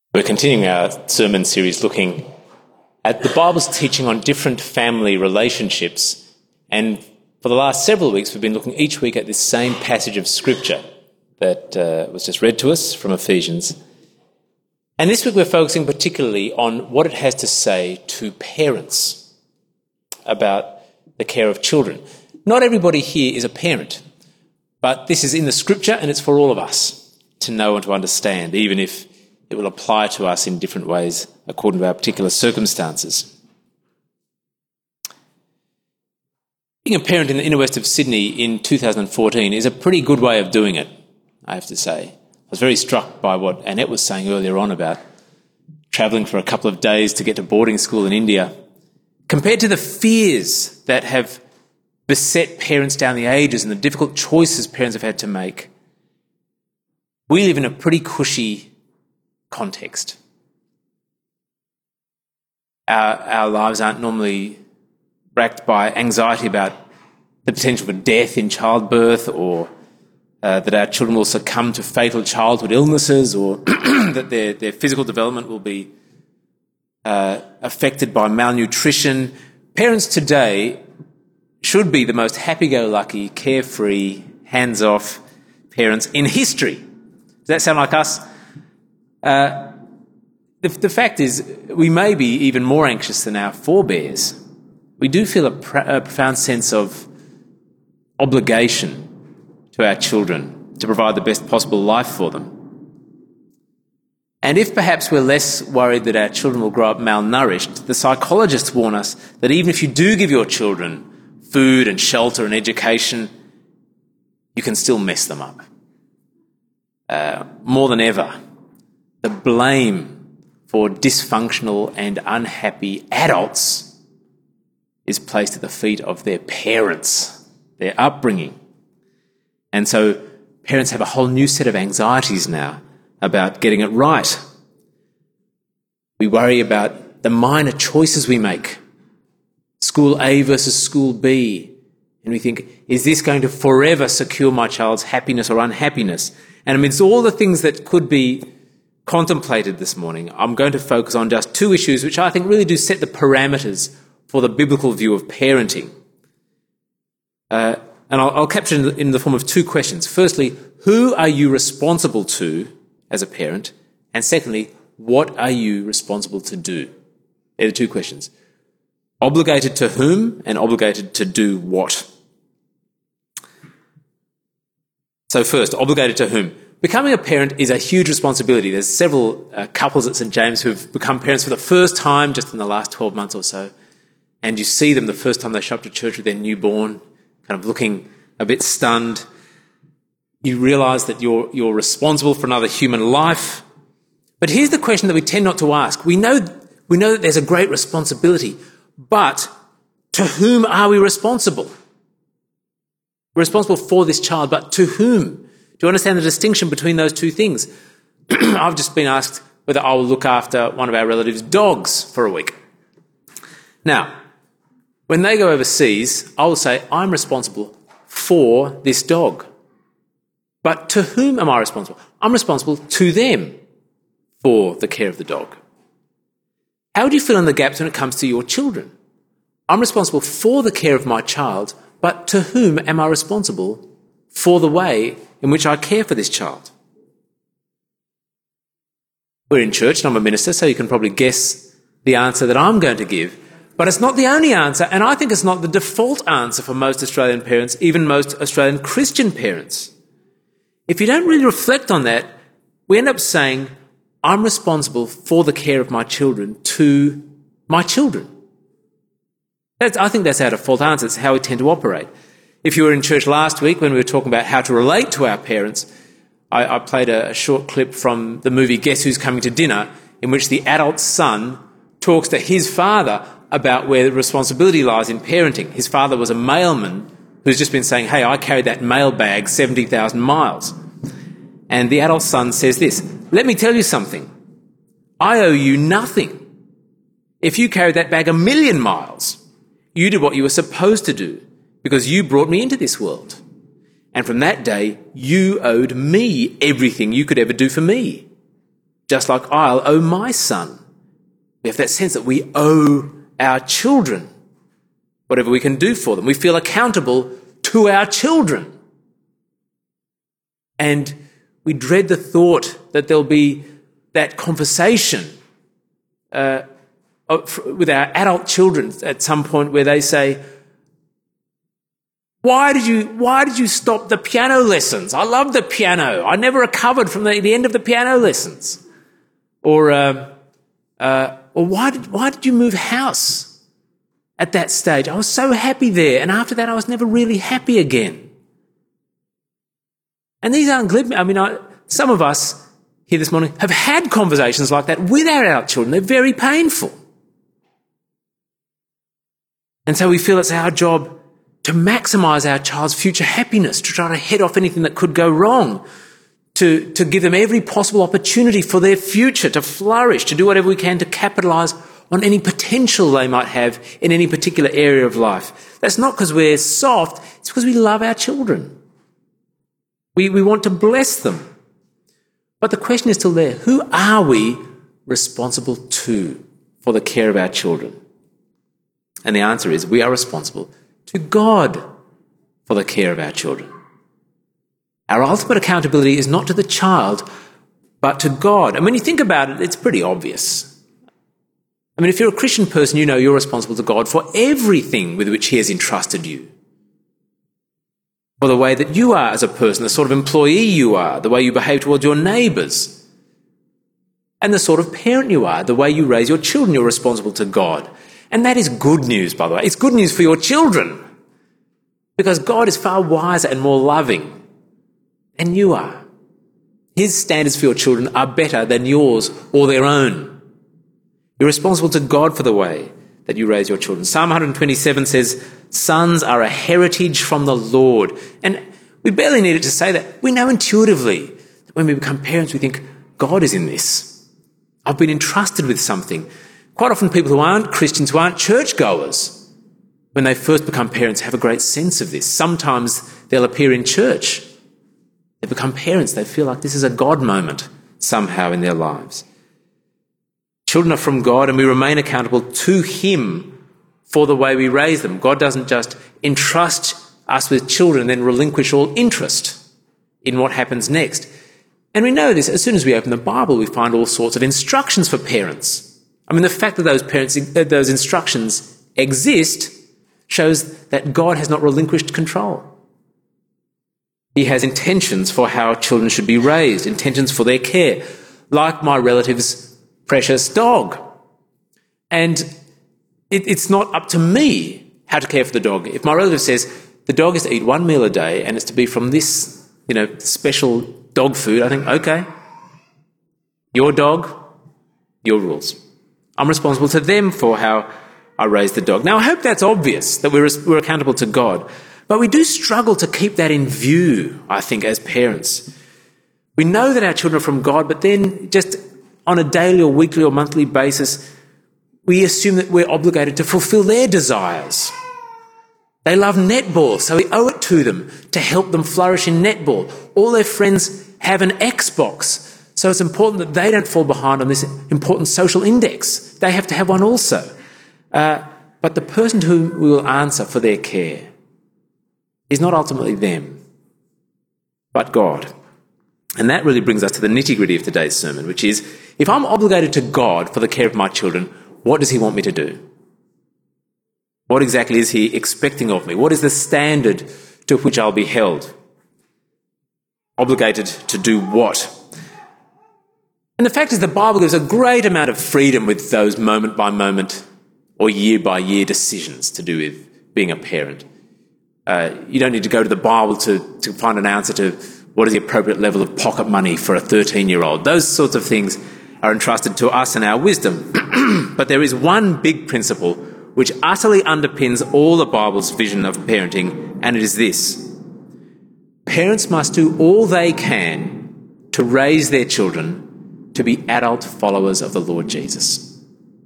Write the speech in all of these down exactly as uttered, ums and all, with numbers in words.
We're continuing our sermon series looking at the Bible's teaching on different family relationships, and for the last several weeks we've been looking each week at this same passage of Scripture that uh, was just read to us from Ephesians. And this week we're focusing particularly on what it has to say to parents about the care of children. Not everybody here is a parent, but this is in the Scripture and it's for all of us to know and to understand, even if it will apply to us in different ways according to our particular circumstances. Being a parent in the inner west of Sydney in two thousand fourteen is a pretty good way of doing it, I have to say. I was very struck by what Annette was saying earlier on about travelling for a couple of days to get to boarding school in India. Compared to the fears that have beset parents down the ages and the difficult choices parents have had to make, we live in a pretty cushy context. Our, our lives aren't normally racked by anxiety about the potential for death in childbirth, or uh, that our children will succumb to fatal childhood illnesses, or that their, their physical development will be uh, affected by malnutrition. Parents today should be the most happy-go-lucky, carefree, hands-off parents in history. Does that sound like us? Uh, the, the fact is, we may be even more anxious than our forebears. We do feel a, pr- a profound sense of obligation to our children to provide the best possible life for them. And if perhaps we're less worried that our children will grow up malnourished, the psychologists warn us that even if you do give your children food and shelter and education, you can still mess them up. Uh, more than ever, the blame for dysfunctional and unhappy adults is placed at the feet of their parents, their upbringing. And so parents have a whole new set of anxieties now about getting it right. We worry about the minor choices we make, school A versus school B, and we think, is this going to forever secure my child's happiness or unhappiness? And amidst all the things that could be contemplated this morning, I'm going to focus on just two issues which I think really do set the parameters for the biblical view of parenting. Uh, and I'll, I'll capture it in the, in the form of two questions. Firstly, who are you responsible to as a parent? And secondly, what are you responsible to do? They're the two questions. Obligated to whom and obligated to do what? So first, obligated to whom? Becoming a parent is a huge responsibility. There's several uh, couples at St James who've become parents for the first time just in the last twelve months or so. And you see them the first time they show up to church with their newborn, kind of looking a bit stunned. You realise that you're, you're responsible for another human life. But here's the question that we tend not to ask. We know, we know that there's a great responsibility, but to whom are we responsible? We're responsible for this child, but to whom? Do you understand the distinction between those two things? I've just been asked whether I will look after one of our relatives' dogs for a week. Now, when they go overseas, I will say, I'm responsible for this dog. But to whom am I responsible? I'm responsible to them for the care of the dog. How do you fill in the gaps when it comes to your children? I'm responsible for the care of my child, but to whom am I responsible for the way in which I care for this child? We're in church and I'm a minister, so you can probably guess the answer that I'm going to give. But it's not the only answer, and I think it's not the default answer for most Australian parents, even most Australian Christian parents. If you don't really reflect on that, we end up saying, I'm responsible for the care of my children to my children. That's, I think that's our default answer. It's how we tend to operate. If you were in church last week when we were talking about how to relate to our parents, I, I played a, a short clip from the movie Guess Who's Coming to Dinner, in which the adult son talks to his father about where the responsibility lies in parenting. His father was a mailman who's just been saying, hey, I carried that mail bag seventy thousand miles. And the adult son says this, let me tell you something. I owe you nothing. If you carried that bag a million miles, you did what you were supposed to do, because you brought me into this world. And from that day, you owed me everything you could ever do for me. just like I'll owe my son. We have that sense that we owe our children whatever we can do for them. We feel accountable to our children. And we dread the thought that there'll be that conversation uh, with our adult children at some point where they say, Why did you why did you stop the piano lessons? I love the piano. I never recovered from the, the end of the piano lessons. Or uh, uh, or why did why did you move house at that stage? I was so happy there, and after that I was never really happy again. And these aren't glib. I mean, I, some of us here this morning have had conversations like that with our adult children. They're very painful. And so we feel it's our job to maximise our child's future happiness, to try to head off anything that could go wrong, to, to give them every possible opportunity for their future to flourish, to do whatever we can to capitalise on any potential they might have in any particular area of life. That's not because we're soft, it's because we love our children. We, we want to bless them. But the question is still there, who are we responsible to for the care of our children? And the answer is we are responsible to God for the care of our children. Our ultimate accountability is not to the child, but to God. And when you think about it, it's pretty obvious. I mean, if you're a Christian person, you know you're responsible to God for everything with which He has entrusted you. For the way that you are as a person, the sort of employee you are, the way you behave towards your neighbours, and the sort of parent you are, the way you raise your children, you're responsible to God. And that is good news, by the way. It's good news for your children, because God is far wiser and more loving than you are. His standards for your children are better than yours or their own. You're responsible to God for the way that you raise your children. Psalm one twenty-seven says, sons are a heritage from the Lord. And we barely needed to say that. We know intuitively that when we become parents, we think, God is in this. I've been entrusted with something. Quite often people who aren't Christians, who aren't churchgoers, when they first become parents, have a great sense of this. Sometimes they'll appear in church. They become parents. They feel like this is a God moment somehow in their lives. Children are from God, and we remain accountable to Him for the way we raise them. God doesn't just entrust us with children and then relinquish all interest in what happens next. And we know this. As soon as we open the Bible, we find all sorts of instructions for parents. I mean, the fact that those parents, those instructions exist shows that God has not relinquished control. He has intentions for how children should be raised, intentions for their care, like my relative's precious dog. And it, it's not up to me how to care for the dog. If my relative says the dog is to eat one meal a day and it's to be from this, you know, special dog food, I think, okay, your dog, your rules. I'm responsible to them for how I raise the dog. Now, I hope that's obvious, that we're, we're accountable to God. But we do struggle to keep that in view, I think, as parents. We know that our children are from God, but then just on a daily or weekly or monthly basis, we assume that we're obligated to fulfill their desires. They love netball, so we owe it to them to help them flourish in netball. All their friends have an Xbox, so it's important that they don't fall behind on this important social index. They have to have one also. Uh, but the person to whom we will answer for their care is not ultimately them, but God. And that really brings us to the nitty-gritty of today's sermon, which is, if I'm obligated to God for the care of my children, what does He want me to do? What exactly is He expecting of me? What is the standard to which I'll be held? Obligated to do what? And the fact is the Bible gives a great amount of freedom with those moment-by-moment or year-by-year decisions to do with being a parent. Uh, you don't need to go to the Bible to, to find an answer to what is the appropriate level of pocket money for a thirteen-year-old. Those sorts of things are entrusted to us and our wisdom. But there is one big principle which utterly underpins all the Bible's vision of parenting, and it is this. Parents must do all they can to raise their children to be adult followers of the Lord Jesus.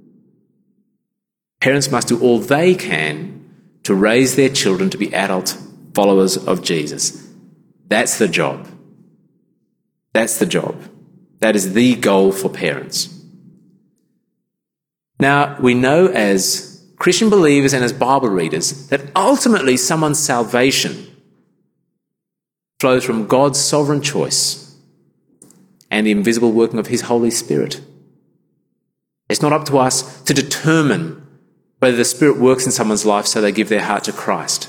Parents must do all they can to raise their children to be adult followers of Jesus. That's the job. That's the job. That is the goal for parents. Now, we know as Christian believers and as Bible readers that ultimately someone's salvation flows from God's sovereign choice and the invisible working of his Holy Spirit. It's not up to us to determine whether the Spirit works in someone's life so they give their heart to Christ.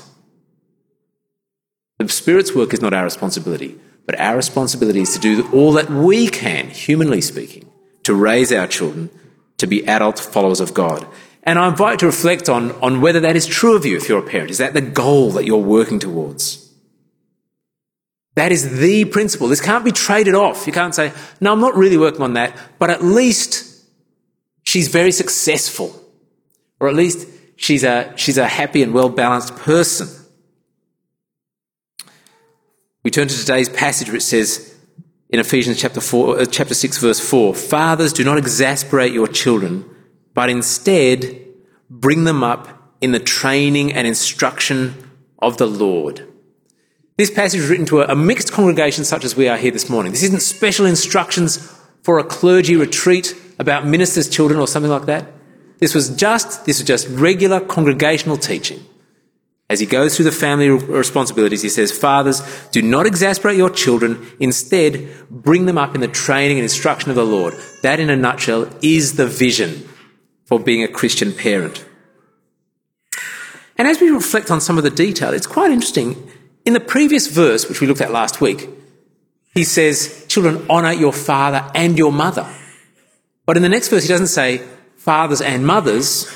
The Spirit's work is not our responsibility, but our responsibility is to do all that we can, humanly speaking, to raise our children to be adult followers of God. And I invite you to reflect on, on whether that is true of you if you're a parent. Is that the goal that you're working towards? That is the principle. This can't be traded off. You can't say, no, I'm not really working on that, but at least she's very successful. Or at least she's a, she's a happy and well-balanced person. We turn to today's passage which says in Ephesians chapter four, uh, chapter six, verse four, "Fathers, do not exasperate your children, but instead bring them up in the training and instruction of the Lord." This passage is written to a, a mixed congregation such as we are here this morning. This isn't special instructions for a clergy retreat about ministers' children or something like that. This was just, this was just regular congregational teaching. As he goes through the family responsibilities, he says, "Fathers, do not exasperate your children. Instead, bring them up in the training and instruction of the Lord." That, in a nutshell, is the vision for being a Christian parent. And as we reflect on some of the detail, it's quite interesting. In the previous verse, which we looked at last week, he says, "Children, honour your father and your mother." But in the next verse, he doesn't say, "Fathers and mothers,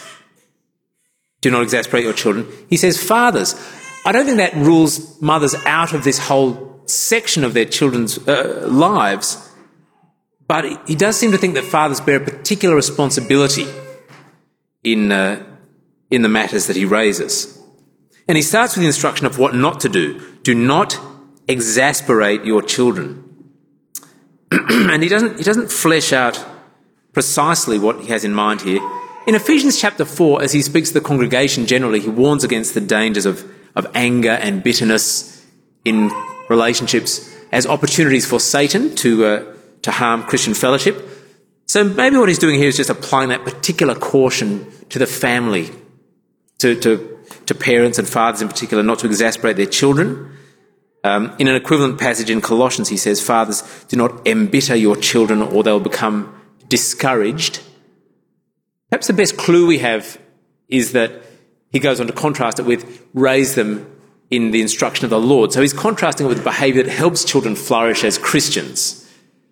do not exasperate your children." He says, "Fathers." I don't think that rules mothers out of this whole section of their children's uh, lives, but he does seem to think that fathers bear a particular responsibility in, uh, in the matters that he raises. And he starts with the instruction of what not to do. Do not exasperate your children. And he doesn't, he doesn't flesh out precisely what he has in mind here. In Ephesians chapter four, as he speaks to the congregation generally, he warns against the dangers of, of anger and bitterness in relationships as opportunities for Satan to, uh, to harm Christian fellowship. So maybe what he's doing here is just applying that particular caution to the family, to, to, to parents and fathers in particular, not to exasperate their children. Um, in an equivalent passage in Colossians, he says, "Fathers, do not embitter your children or they'll become discouraged." Perhaps the best clue we have is that he goes on to contrast it with "raise them in the instruction of the Lord." So he's contrasting it with behaviour that helps children flourish as Christians.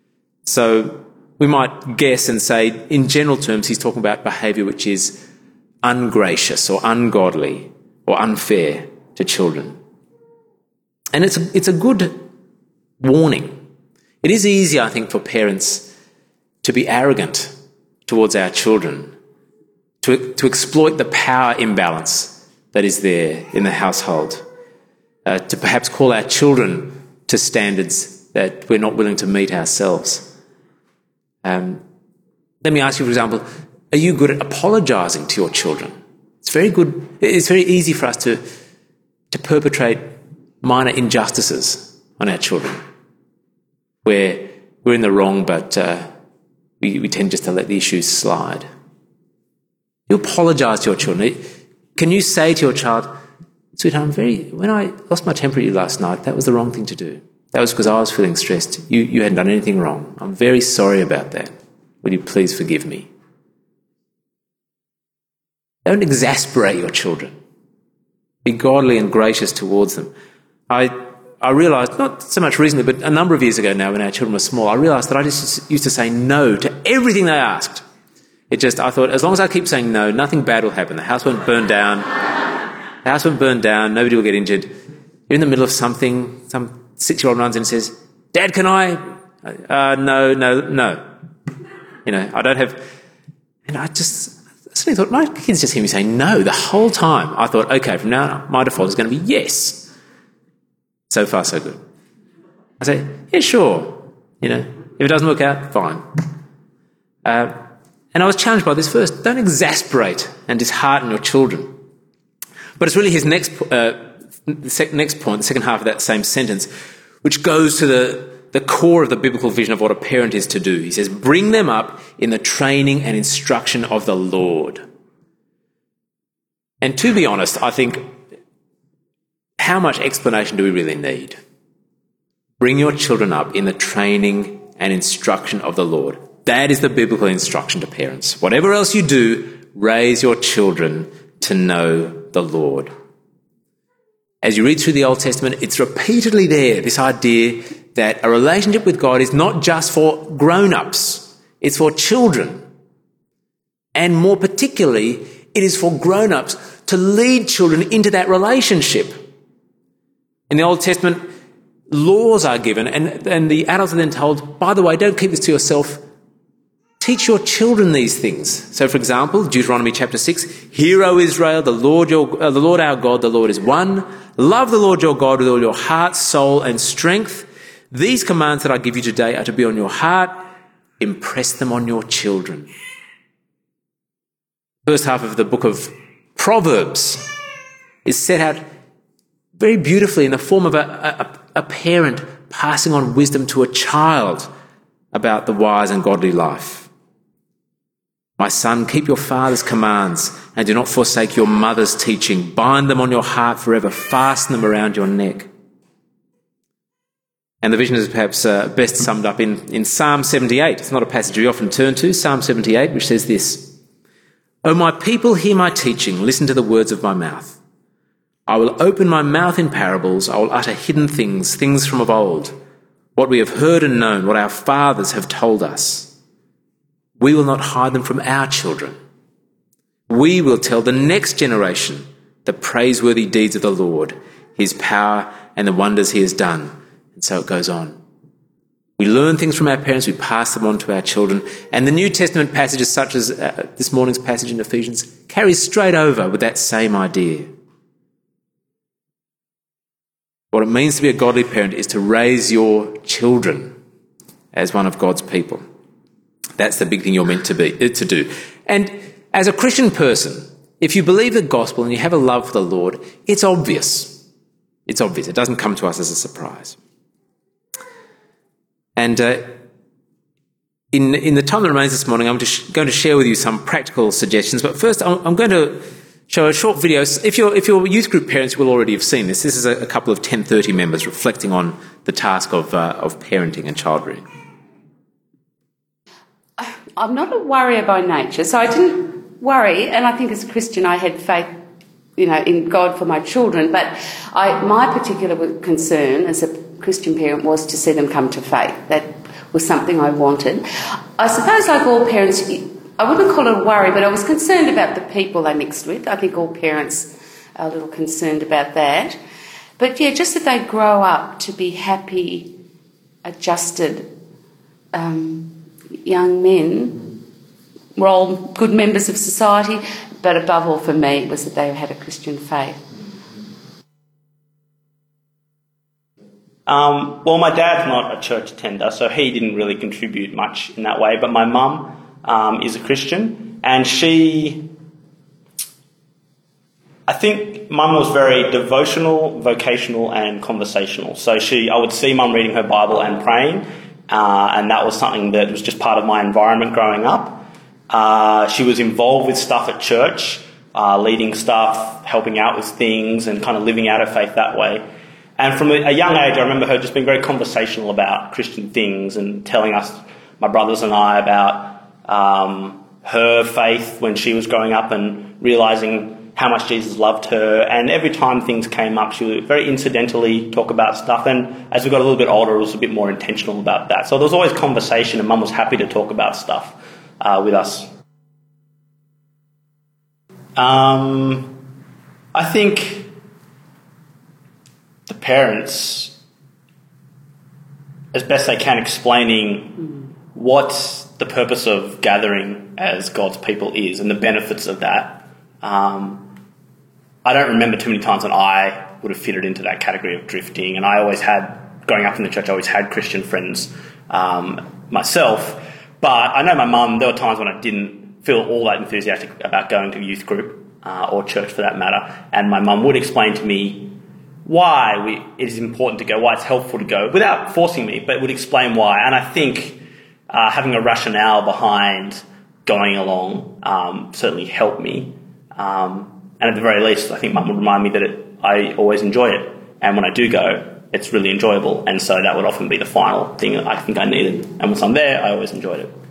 So we might guess and say, in general terms, he's talking about behaviour which is ungracious or ungodly or unfair to children. And it's a, it's a good warning. It is easy, I think, for parents to be arrogant towards our children, to, to exploit the power imbalance that is there in the household, uh, to perhaps call our children to standards that we're not willing to meet ourselves. Um, let me ask you, for example, are you good at apologising to your children? It's very good. It's very easy for us to, to perpetrate minor injustices on our children, where we're in the wrong, but uh, we, we tend just to let the issues slide. You apologise to your children. Can you say to your child, "Sweetheart, I'm very, when I lost my temper at you last night, that was the wrong thing to do. That was because I was feeling stressed. You, you hadn't done anything wrong. I'm very sorry about that. Will you please forgive me?" Don't exasperate your children. Be godly and gracious towards them. I I realised, not so much recently, but a number of years ago now when our children were small, I realised that I just used to say no to everything they asked. It just, I thought, as long as I keep saying no, nothing bad will happen. The house won't burn down. The house won't burn down. Nobody will get injured. You're in the middle of something. Some six-year-old runs in and says, "Dad, can I?" Uh, no, no, no. You know, I don't have... And I just... I suddenly thought, my kids just hear me saying no the whole time. I thought, okay, from now on, my default is going to be yes. So far, so good. I say, yeah, sure. You know, if it doesn't work out, fine. Uh, and I was challenged by this verse. Don't exasperate and dishearten your children. But it's really his next, uh, the sec- next point, the second half of that same sentence, which goes to the, the core of the biblical vision of what a parent is to do. He says, bring them up in the training and instruction of the Lord. And to be honest, I think, how much explanation do we really need? Bring your children up in the training and instruction of the Lord. That is the biblical instruction to parents. Whatever else you do, raise your children to know the Lord. As you read through the Old Testament, it's repeatedly there, this idea that a relationship with God is not just for grown-ups, it's for children. And more particularly, it is for grown-ups to lead children into that relationship. In the Old Testament, laws are given, and, and the adults are then told, by the way, don't keep this to yourself. Teach your children these things. So, for example, Deuteronomy chapter six, Hear, O Israel, the Lord, your, uh, the Lord our God, the Lord is one. Love the Lord your God with all your heart, soul and strength. These commands that I give you today are to be on your heart. Impress them on your children. First half of the book of Proverbs is set out very beautifully in the form of a, a, a parent passing on wisdom to a child about the wise and godly life. My son, keep your father's commands and do not forsake your mother's teaching. Bind them on your heart forever. Fasten them around your neck. And the vision is perhaps uh, best summed up in, in Psalm seventy-eight. It's not a passage we often turn to, Psalm seventy-eight, which says this, O my people, hear my teaching. Listen to the words of my mouth. I will open my mouth in parables. I will utter hidden things, things from of old, what we have heard and known, what our fathers have told us. We will not hide them from our children. We will tell the next generation the praiseworthy deeds of the Lord, his power and the wonders he has done. And so it goes on. We learn things from our parents, we pass them on to our children, and the New Testament passages such as uh, this morning's passage in Ephesians carries straight over with that same idea. What it means to be a godly parent is to raise your children as one of God's people. That's the big thing you're meant to be to do. And as a Christian person, if you believe the gospel and you have a love for the Lord, it's obvious. It's obvious. It doesn't come to us as a surprise. And uh, in, in the time that remains this morning, I'm just going to share with you some practical suggestions. But first, I'm, I'm going to show a short video. If you're, if you're youth group parents, you will already have seen this. This is a, a couple of ten thirty members reflecting on the task of, uh, of parenting and child rearing. I'm not a worrier by nature, so I didn't worry, and I think as a Christian I had faith, you know, in God for my children, but I, my particular concern as a Christian parent was to see them come to faith. That was something I wanted. I suppose, like all parents, I wouldn't call it a worry, but I was concerned about the people they mixed with. I think all parents are a little concerned about that. But yeah, just that they grow up to be happy, adjusted um, young men, were all good members of society, but above all for me was that they had a Christian faith. Um, well, my dad's not a church attender, so he didn't really contribute much in that way, but my mum um, is a Christian, and she, I think mum was very devotional, vocational and conversational. So she, I would see mum reading her Bible and praying, uh, and that was something that was just part of my environment growing up. Uh, she was involved with stuff at church, uh, leading stuff, helping out with things and kind of living out her faith that way. And from a young age, I remember her just being very conversational about Christian things and telling us, my brothers and I, about um, her faith when she was growing up and realising how much Jesus loved her. And every time things came up, she would very incidentally talk about stuff. And as we got a little bit older, it was a bit more intentional about that. So there was always conversation, and Mum was happy to talk about stuff uh, with us. Um, I think the parents, as best they can, explaining what the purpose of gathering as God's people is and the benefits of that. Um, I don't remember too many times when I would have fitted into that category of drifting, and I always had, growing up in the church, I always had Christian friends um, myself, but I know my mum, there were times when I didn't feel all that enthusiastic about going to youth group uh, or church for that matter, and my mum would explain to me why we, it is important to go, why it's helpful to go, without forcing me, but would explain why. And I think uh, having a rationale behind going along um, certainly helped me. Um, and at the very least, I think Mum would remind me that it, I always enjoy it. And when I do go, it's really enjoyable. And so that would often be the final thing that I think I needed. And once I'm there, I always enjoyed it.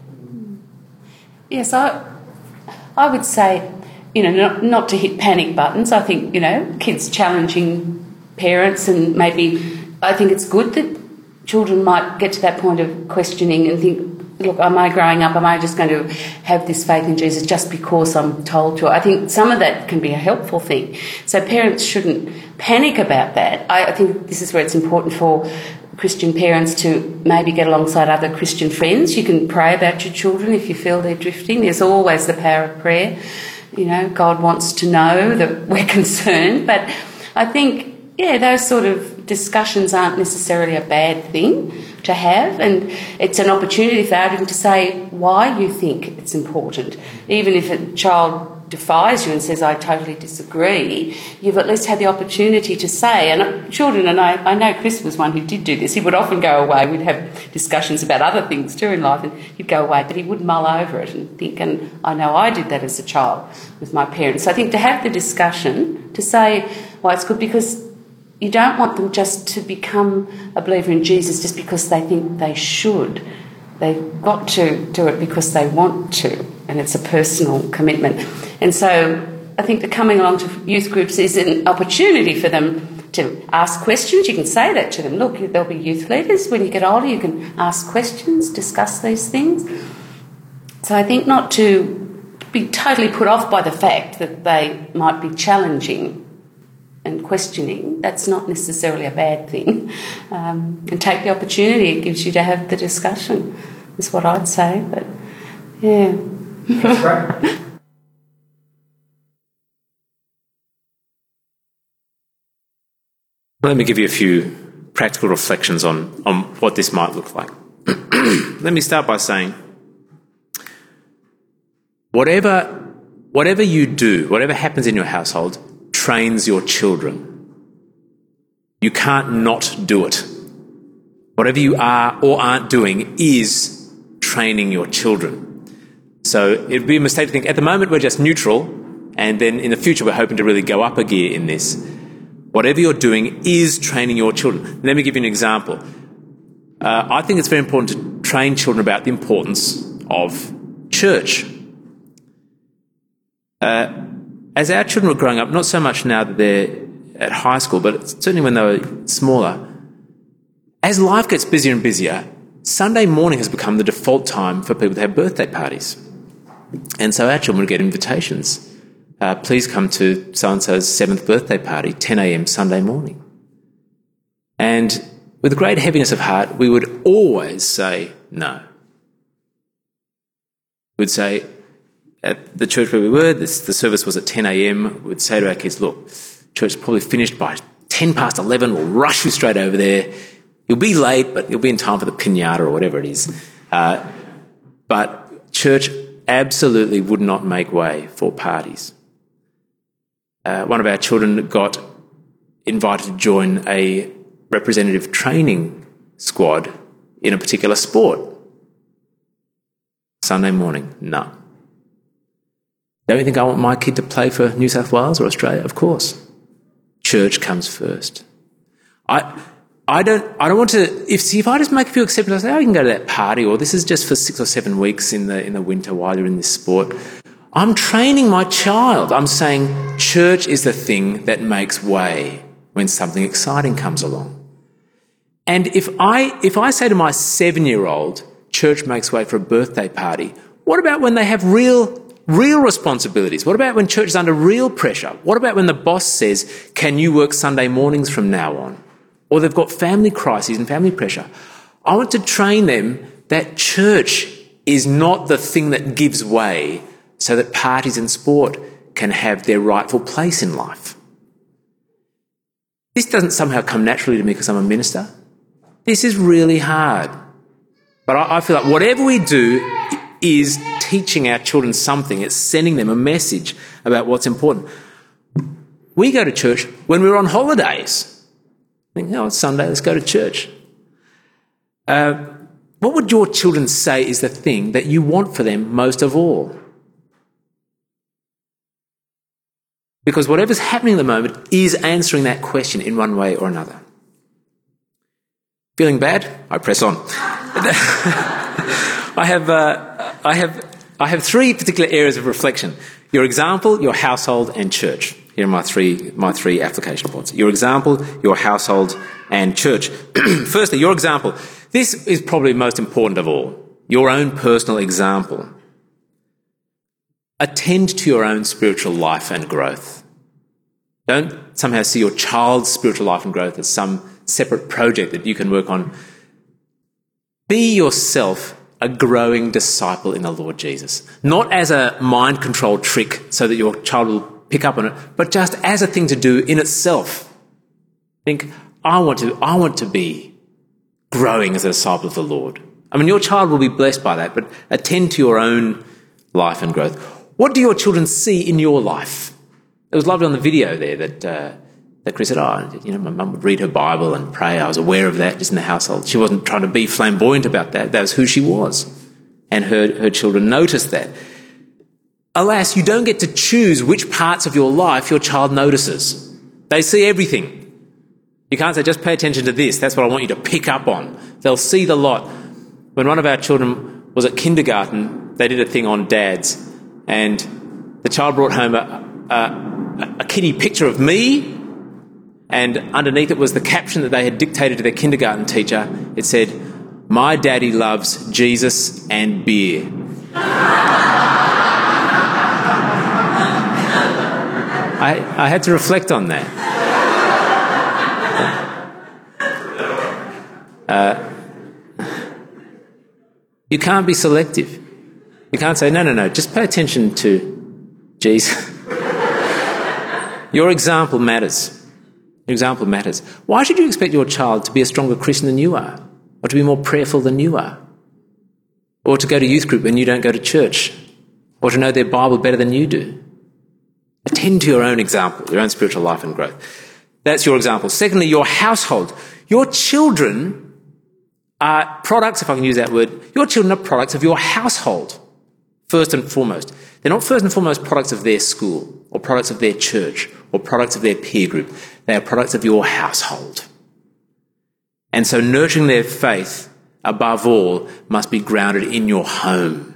Yes, I, I would say, you know, not, not to hit panic buttons. I think, you know, kids challenging parents, and maybe I think it's good that children might get to that point of questioning and think, look, am I growing up, am I just going to have this faith in Jesus just because I'm told to? I think some of that can be a helpful thing. So parents shouldn't panic about that. I, I think this is where it's important for Christian parents to maybe get alongside other Christian friends. You can pray about your children if you feel they're drifting. There's always the power of prayer. You know, God wants to know that we're concerned. But I think, yeah, those sort of discussions aren't necessarily a bad thing to have, and it's an opportunity for them to say why you think it's important. Even if a child defies you and says, I totally disagree, you've at least had the opportunity to say. And children, and I, I know Chris was one who did do this, he would often go away, we'd have discussions about other things too in life, and he'd go away, but he would mull over it and think, and I know I did that as a child with my parents. So I think to have the discussion, to say why it's good, because you don't want them just to become a believer in Jesus just because they think they should. They've got to do it because they want to, and it's a personal commitment. And so I think that coming along to youth groups is an opportunity for them to ask questions. You can say that to them. Look, there'll be youth leaders. When you get older, you can ask questions, discuss these things. So I think not to be totally put off by the fact that they might be challenging and questioning, that's not necessarily a bad thing. Um, and take the opportunity it gives you to have the discussion, is what I'd say. But, yeah. That's great. Let me give you a few practical reflections on, on what this might look like. Let me start by saying, whatever, whatever you do, whatever happens in your household, trains your children. You can't not do it. Whatever you are or aren't doing is training your children. So it'd be a mistake to think, at the moment we're just neutral, and then in the future we're hoping to really go up a gear in this. Whatever you're doing is training your children. Let me give you an example. Uh, I think it's very important to train children about the importance of church. Uh, As our children were growing up, not so much now that they're at high school, but certainly when they were smaller, as life gets busier and busier, Sunday morning has become the default time for people to have birthday parties. And so our children would get invitations. Uh, please come to so-and-so's seventh birthday party, ten a.m. Sunday morning. And with great heaviness of heart, we would always say no. We'd say, at the church where we were, this, the service was at ten a.m. We'd say to our kids, look, church is probably finished by ten past eleven. We'll rush you straight over there. You'll be late, but you'll be in time for the pinata or whatever it is. Uh, but church absolutely would not make way for parties. Uh, one of our children got invited to join a representative training squad in a particular sport. Sunday morning, no. Don't you think I want my kid to play for New South Wales or Australia? Of course. Church comes first. I I don't I don't want to if see if I just make a few exceptions, I say, oh, you can go to that party, or this is just for six or seven weeks in the in the winter while you're in this sport. I'm training my child. I'm saying church is the thing that makes way when something exciting comes along. And if I if I say to my seven-year-old, church makes way for a birthday party, what about when they have real Real responsibilities? What about when church is under real pressure? What about when the boss says, can you work Sunday mornings from now on? Or they've got family crises and family pressure. I want to train them that church is not the thing that gives way so that parties and sport can have their rightful place in life. This doesn't somehow come naturally to me because I'm a minister. This is really hard. But I, I feel like whatever we do is teaching our children something. It's sending them a message about what's important. We go to church when we're on holidays. Think, oh, it's Sunday, let's go to church. Uh, what would your children say is the thing that you want for them most of all? Because whatever's happening at the moment is answering that question in one way or another. Feeling bad? I press on. I have, uh, I have, I have three particular areas of reflection: your example, your household, and church. Here are my three, my three application points: your example, your household, and church. Firstly, your example. This is probably most important of all. Your own personal example. Attend to your own spiritual life and growth. Don't somehow see your child's spiritual life and growth as some separate project that you can work on. Be yourself a growing disciple in the Lord Jesus. Not as a mind control trick so that your child will pick up on it, but just as a thing to do in itself. Think, I want to, I want to be growing as a disciple of the Lord. I mean, your child will be blessed by that, but attend to your own life and growth. What do your children see in your life? It was lovely on the video there that uh, that Chris said, oh, you know, my mum would read her Bible and pray. I was aware of that just in the household. She wasn't trying to be flamboyant about that. That was who she was. And her, her children noticed that. Alas, you don't get to choose which parts of your life your child notices. They see everything. You can't say, just pay attention to this. That's what I want you to pick up on. They'll see the lot. When one of our children was at kindergarten, they did a thing on dads, and the child brought home a, a, a kitty picture of me, and underneath it was the caption that they had dictated to their kindergarten teacher. It said, "My daddy loves Jesus and beer." I, I had to reflect on that. Uh, you can't be selective. You can't say, no, no, no, just pay attention to Jesus. Your example matters. Your example matters. Why should you expect your child to be a stronger Christian than you are? Or to be more prayerful than you are? Or to go to youth group when you don't go to church? Or to know their Bible better than you do? Attend to your own example, your own spiritual life and growth. That's your example. Secondly, your household. Your children are products, if I can use that word, your children are products of your household, first and foremost. They're not first and foremost products of their school or products of their church or products of their peer group. They are products of your household. And so nurturing their faith, above all, must be grounded in your home.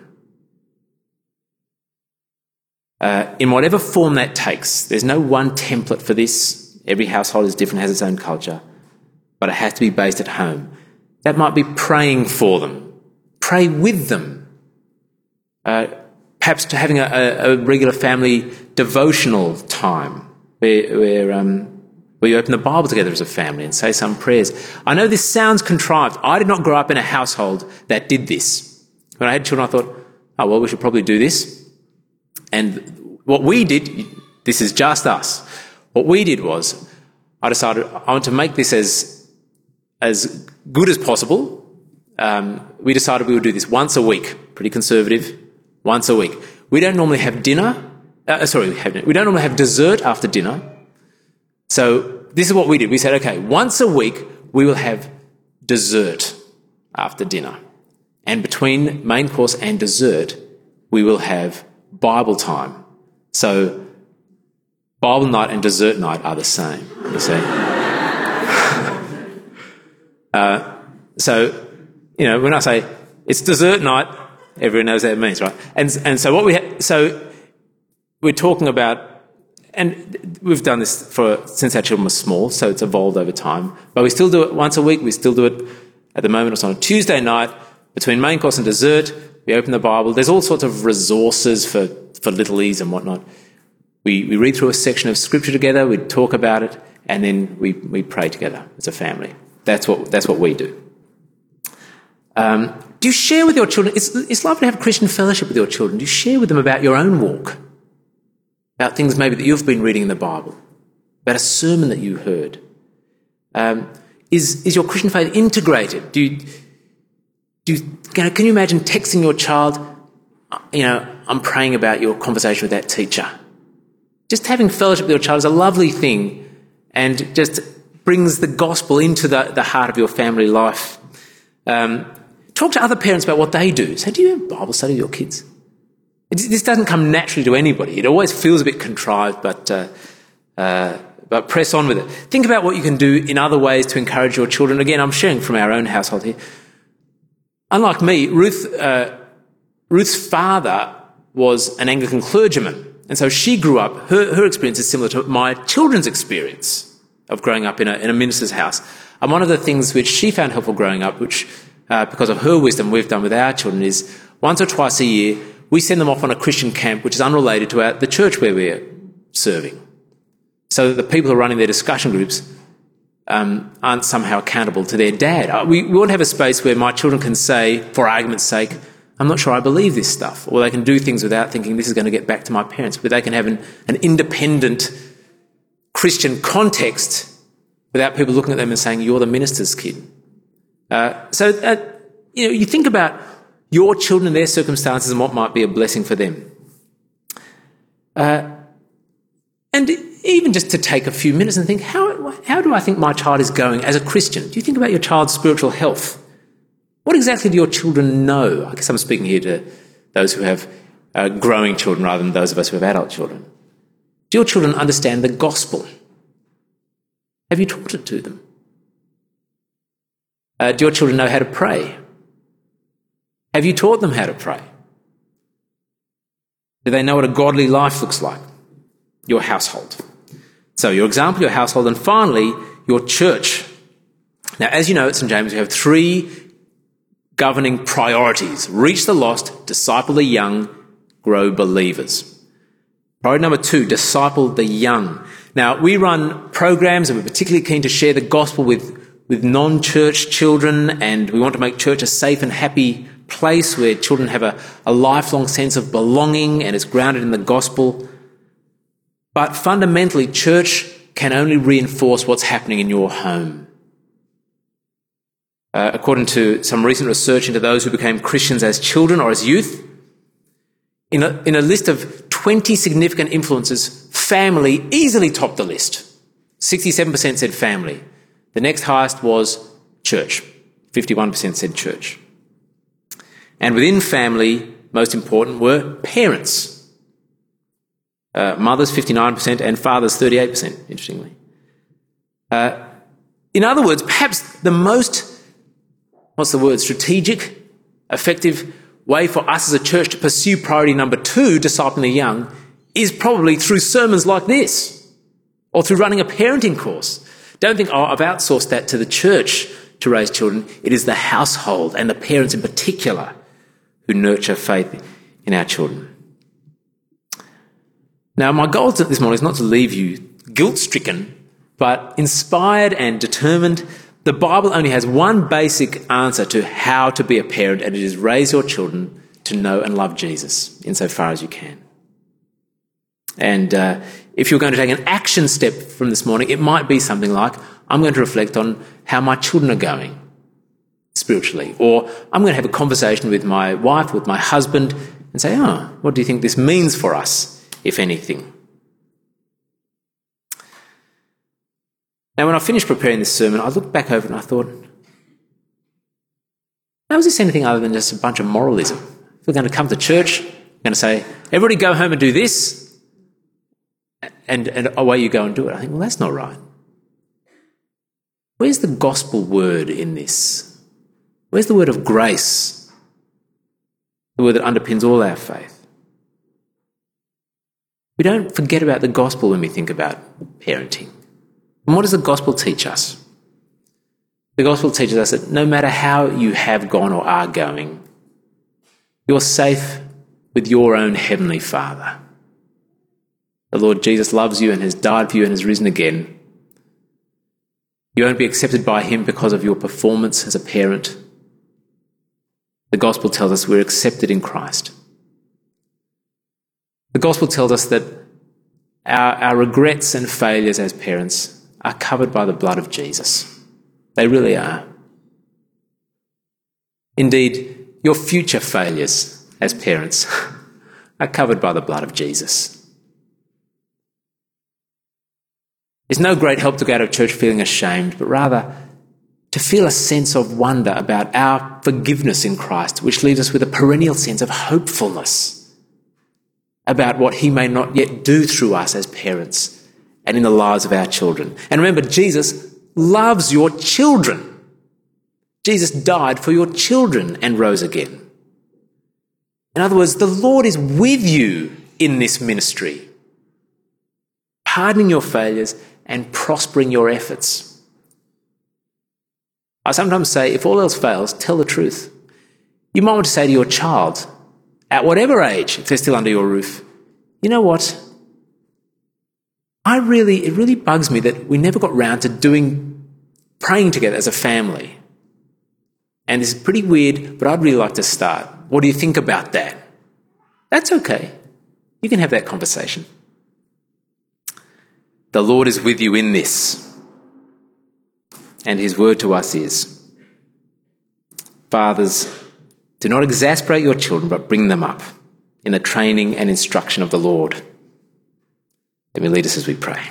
Uh, in whatever form that takes. There's no one template for this. Every household is different, has its own culture. But it has to be based at home. That might be praying for them. Pray with them. Uh, perhaps to having a, a, a regular family devotional time where, where, um, where you open the Bible together as a family and say some prayers. I know this sounds contrived. I did not grow up in a household that did this. When I had children, I thought, oh, well, we should probably do this. And what we did, this is just us. What we did was, I decided I want to make this as, as good as possible. Um, we decided we would do this once a week, pretty conservative, once a week. We don't normally have dinner. Uh, sorry, we, have, we don't normally have dessert after dinner. So this is what we did. We said, okay, once a week we will have dessert after dinner. And between main course and dessert, we will have Bible time. So Bible night and dessert night are the same, you see. uh, so, you know, when I say it's dessert night, everyone knows what that means, right? And and so what we ha- so we're talking about, and we've done this for since our children were small, so it's evolved over time. But we still do it once a week. We still do it at the moment. It's on a Tuesday night between main course and dessert. We open the Bible. There's all sorts of resources for for littlies and whatnot. We we read through a section of scripture together. We talk about it, and then we we pray together as a family. That's what that's what we do. Um, do you share with your children? It's, it's lovely to have Christian fellowship with your children. Do you share with them about your own walk? About things maybe that you've been reading in the Bible? About a sermon that you heard? Um, is, is your Christian faith integrated? Do you, do you, you know, can you imagine texting your child, you know, I'm praying about your conversation with that teacher? Just having fellowship with your child is a lovely thing, and just brings the gospel into the, the heart of your family life. Um, talk to other parents about what they do. Say, do you have Bible study with your kids? It, this doesn't come naturally to anybody. It always feels a bit contrived, but uh, uh, but press on with it. Think about what you can do in other ways to encourage your children. Again, I'm sharing from our own household here. Unlike me, Ruth, uh, Ruth's father was an Anglican clergyman. And so she grew up, her, her experience is similar to my children's experience of growing up in a, in a minister's house. And one of the things which she found helpful growing up, which uh, because of her wisdom we've done with our children, is once or twice a year we send them off on a Christian camp which is unrelated to our, the church where we're serving. So that the people who are running their discussion groups um, aren't somehow accountable to their dad. We, we want to have a space where my children can say, for argument's sake, I'm not sure I believe this stuff. Or they can do things without thinking this is going to get back to my parents. But they can have an, an independent Christian context without people looking at them and saying, you're the minister's kid. Uh, so, uh, you know, you think about your children and their circumstances and what might be a blessing for them. Uh, and even just to take a few minutes and think, how, how do I think my child is going as a Christian? Do you think about your child's spiritual health? What exactly do your children know? I guess I'm speaking here to those who have uh, growing children rather than those of us who have adult children. Do your children understand the gospel? Have you taught it to them? Uh, do your children know how to pray? Have you taught them how to pray? Do they know what a godly life looks like? Your household. So your example, your household, and finally, your church. Now, as you know, at St James, we have three governing priorities. Reach the lost, disciple the young, grow believers. Priority number two, disciple the young. Now, we run programs and we're particularly keen to share the gospel with, with non-church children, and we want to make church a safe and happy place where children have a, a lifelong sense of belonging and it's grounded in the gospel. But fundamentally, church can only reinforce what's happening in your home. Uh, according to some recent research into those who became Christians as children or as youth, in a, in a list of twenty significant influences, family easily topped the list. sixty-seven percent said family. The next highest was church. fifty-one percent said church. And within family, most important were parents. Uh, mothers, fifty-nine percent, and fathers, thirty-eight percent, interestingly. Uh, in other words, perhaps the most, what's the word, strategic, effective way for us as a church to pursue priority number two, discipling the young, is probably through sermons like this, or through running a parenting course. Don't think, oh, I've outsourced that to the church to raise children. It is the household, and the parents in particular, who nurture faith in our children. Now, my goal this morning is not to leave you guilt-stricken, but inspired and determined. The Bible only has one basic answer to how to be a parent, and it is raise your children to know and love Jesus insofar as you can. And uh, if you're going to take an action step from this morning, it might be something like, I'm going to reflect on how my children are going spiritually, or I'm going to have a conversation with my wife, with my husband, and say, oh, what do you think this means for us, if anything? Now, when I finished preparing this sermon, I looked back over it and I thought, how is this anything other than just a bunch of moralism? If we're going to come to church, we're going to say, everybody go home and do this, and, and away you go and do it. I think, well, that's not right. Where's the gospel word in this? Where's the word of grace? The word that underpins all our faith. We don't forget about the gospel when we think about parenting. And what does the gospel teach us? The gospel teaches us that no matter how you have gone or are going, you're safe with your own heavenly Father. The Lord Jesus loves you and has died for you and has risen again. You won't be accepted by him because of your performance as a parent. The gospel tells us we're accepted in Christ. The gospel tells us that our, our regrets and failures as parents are covered by the blood of Jesus. They really are. Indeed, your future failures as parents are covered by the blood of Jesus. It's no great help to go out of church feeling ashamed, but rather to feel a sense of wonder about our forgiveness in Christ, which leaves us with a perennial sense of hopefulness about what he may not yet do through us as parents and in the lives of our children. And remember, Jesus loves your children. Jesus died for your children and rose again. In other words, the Lord is with you in this ministry, pardoning your failures and prospering your efforts. I sometimes say, if all else fails, tell the truth. You might want to say to your child, at whatever age, if they're still under your roof, you know what? I really, it really bugs me that we never got round to doing, praying together as a family. And this is pretty weird, but I'd really like to start. What do you think about that? That's okay. You can have that conversation. The Lord is with you in this. And his word to us is, fathers, do not exasperate your children, but bring them up in the training and instruction of the Lord. Let me lead us as we pray.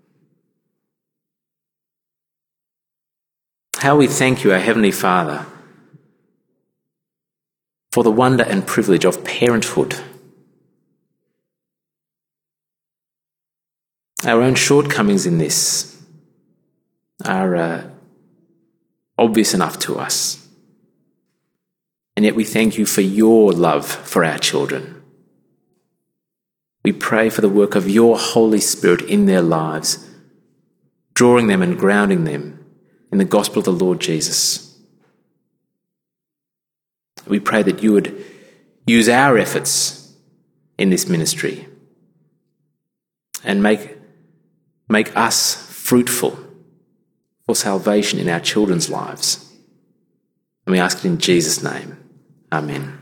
How we thank you, our Heavenly Father, for the wonder and privilege of parenthood. Our own shortcomings in this are uh, obvious enough to us. And yet we thank you for your love for our children. We pray for the work of your Holy Spirit in their lives, drawing them and grounding them in the gospel of the Lord Jesus. We pray that you would use our efforts in this ministry and make, make us fruitful for salvation in our children's lives. And we ask it in Jesus' name. Amen.